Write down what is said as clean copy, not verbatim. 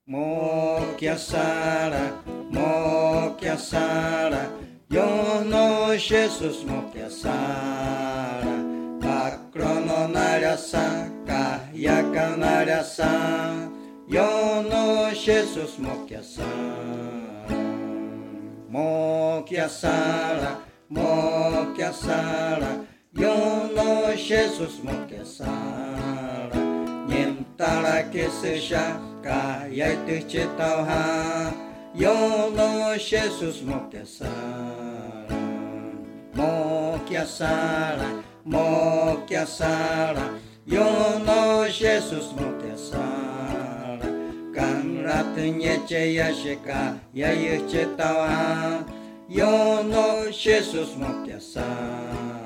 Mokiasara, yo no Jesus mokiasara, kakrono narasa, kahyaka narasa, yo no Jesus mokiasara, mokiasara, yo no Jesus mokiasara, nyentara que seja kaya tercetauha, yo no Jesus mokiasara, yo no Jesus mokiasara, kan ratnya caya sheka ya tercetauha, yo no Jesus mokiasara.